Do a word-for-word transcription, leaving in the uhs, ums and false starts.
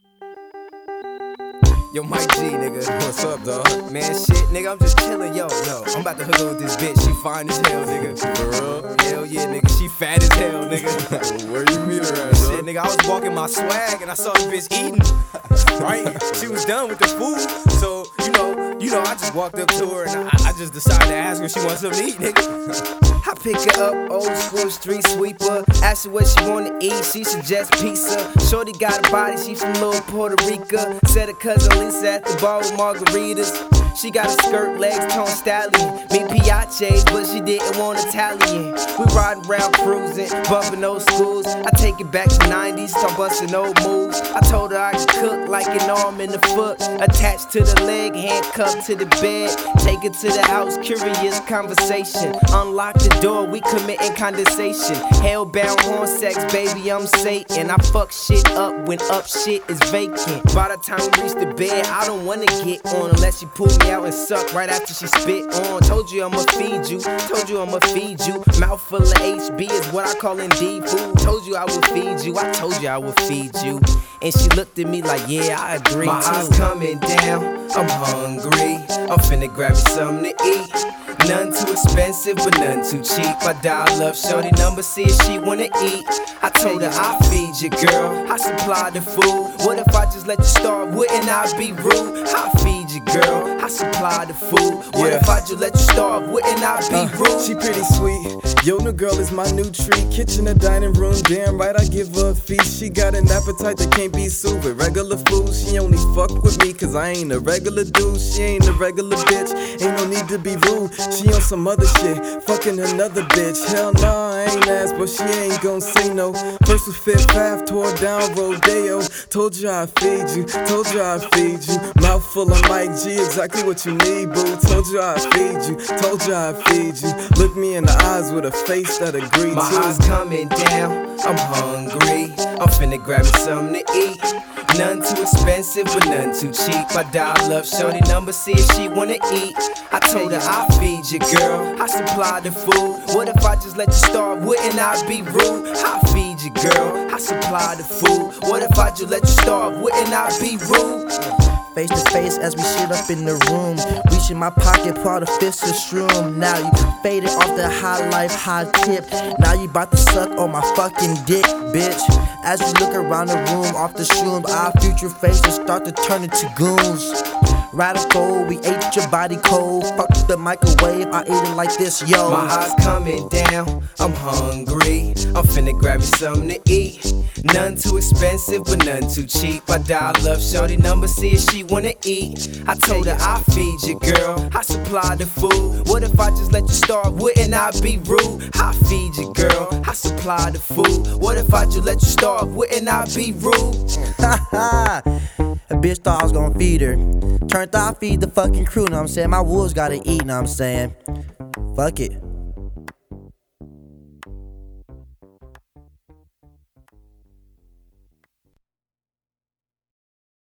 Yo, Mike G, nigga. What's up, dog? Man, shit, nigga, I'm just chillin', yo, yo. I'm about to hook up with this bitch. She fine as hell, nigga. For real? Hell yeah, nigga. She fat as hell, nigga. Where you meet her at, Shit, dog? nigga, I was walking my swag and I saw the bitch eating. Right? She was done with the food. So, you know, you know, I just walked up to her and I, I just decided to ask her if she wants something to eat, nigga. I pick her up, old school street sweeper. Ask her what she wanna eat, she suggests pizza. Shorty got a body, she from Little Puerto Rico. Said her cousin Lisa at the bar with margaritas. She got a skirt, legs, tone stallion. Me piaches, but she didn't want Italian. We riding around cruising, bumping old schools. I take it back to nineties, start busting old moves. I told her I could cook like an arm and a foot. Attached to the leg, handcuffed to the bed. Take her to the house, curious conversation. Unlock the door, we committing condensation. Hellbound horn sex, baby, I'm Satan. I fuck shit up when up shit is vacant. By the time we reach the bed, I don't wanna get on unless she pull me out and suck right after she spit on. Told you I'ma feed you, told you I'ma feed you. Mouthful of H B is what I call indeed food. Told you I would feed you, I told you I would feed you. And she looked at me like, yeah, I agree. My eyes coming down, I'm hungry. I'm finna grab me something to eat. None too expensive, but none too cheap. I dial up shorty number, see if she wanna eat. I told her I'll feed you, girl. I supply the food. What if I just let you starve? Wouldn't I be rude? I'll feed you, girl. I supply the food. What Yeah. if I just let you starve? Wouldn't I be Uh, rude? she pretty sweet. Yo, new girl is my new treat. Kitchen or dining room, damn right I give her a feast. She got an appetite that can't be soothed with regular food. She only fuck with me cause I ain't a regular dude. She ain't a regular bitch, ain't no need to be rude. She on some other shit, fucking another bitch. Hell nah, I ain't asked, but she ain't gon' say no. First with Fifth Ave, tore down Rodeo. Told you I'd feed you, told you I'd feed you. Mouth full of Mike G, exactly what you need, boo. Told you I'd feed you, told you I'd feed you. Look me in the eyes with a face that agreed My to. eyes coming down, I'm hungry. I'm finna grab me something to eat. None too expensive, but none too cheap. I dial up shorty number, see if she wanna eat. I told her I'll feed you, girl. I supply the food. What if I just let you starve? Wouldn't I be rude? I'll feed you, girl. I supply the food. What if I just let you starve? Wouldn't I be rude? Face to face as we sit up in the room. Reaching my pocket, part of fist of shroom. Now you faded off the high life, high tip. Now you bout to suck on my fucking dick, bitch. As you look around the room off the shrooms, our future faces start to turn into goons. Radical, we ate your body cold. Fuck the microwave, I ate it like this, yo. My eyes coming down, I'm hungry. I'm finna grab me something to eat. None too expensive, but none too cheap. I dial up shorty number, see if she wanna eat. I told her I'll feed you, girl. I supply the food. What if I just let you starve? Wouldn't I be rude? I'll feed you, girl. I supply the food. What if I just let you starve? Wouldn't I be rude? Ha A bitch thought I was gonna feed her. Turned out I feed the fucking crew, know what I'm saying? My wolves gotta eat, know what I'm saying? Fuck it.